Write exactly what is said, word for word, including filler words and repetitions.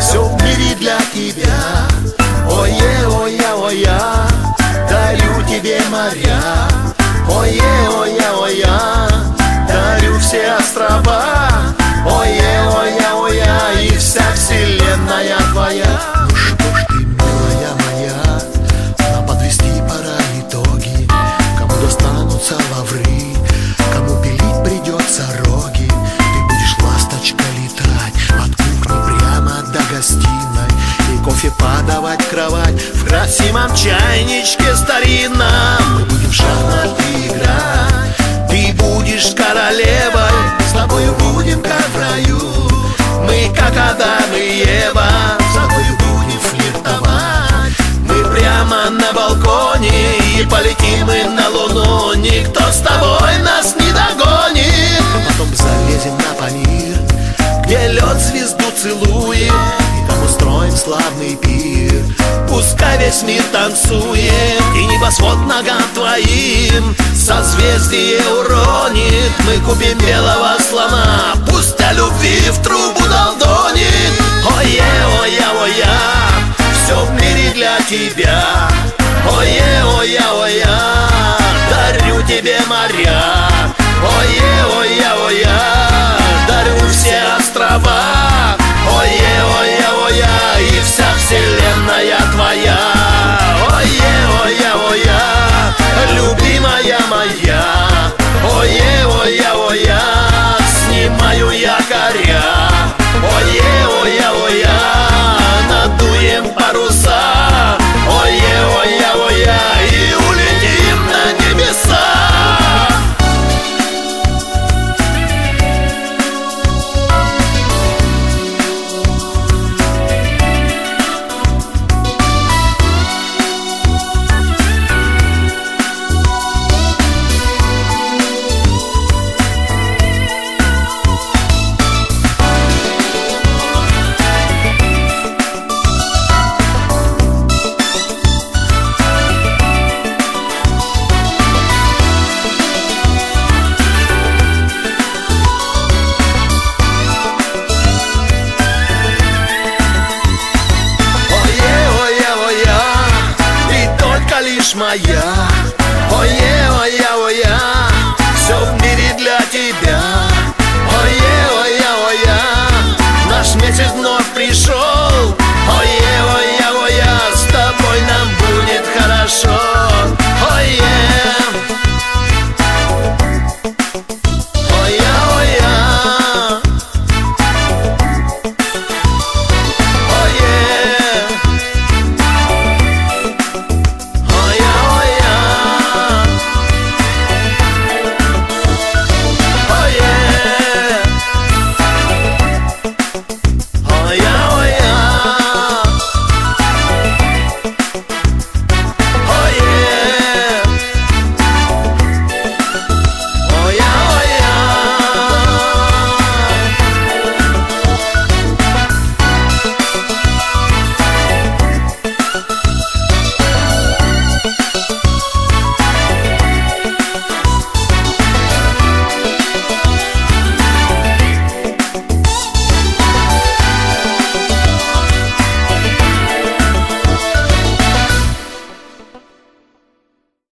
все в мире для тебя. Ое, оя, оя, дарю тебе моря. Ое, оя, оя, дарю все острова. Ое, оя, оя, и вся вселенная твоя. Ну что ж ты, милая моя, нам подвести пора итоги. Кому достанутся лавры, кому пилить придется роги. Ты будешь, ласточка, летать от кухни прямо до гостиной и кофе подавать в кровать В красивом чайничке старинном мы будем в шахматы играть. Ты будешь королевой, С тобою будем как в раю. мы как Адам и Ева. С тобою будем флиртовать. Мы прямо на балконе и полетим мы на луну. Никто с тобой нас не догонит. Потом залезем на Памир, Где лед звезду целует, и там устроим славный пир. пускай весь мир танцует, и небосвод ногам твоим созвездие уронит. Мы купим белого слона, пусть о любви в трубу долдонит. Ое, оя, оя, все в мире для тебя. Ое, оя, оя, дарю тебе моря. Ое, оя, оя, дарю все острова. Ое, оя, оя, и вся вселенная твоя. Ое, оя, оя, любимая моя. Ое, оя, оя, снимаю якоря. Ое, оя, оя, надуем паруса. Ое, оя, оя, и улетим на небеса. Лишь моя. Ое, оя, оя, все в мире для тебя. Ое, оя, оя, наш месяц вновь пришел.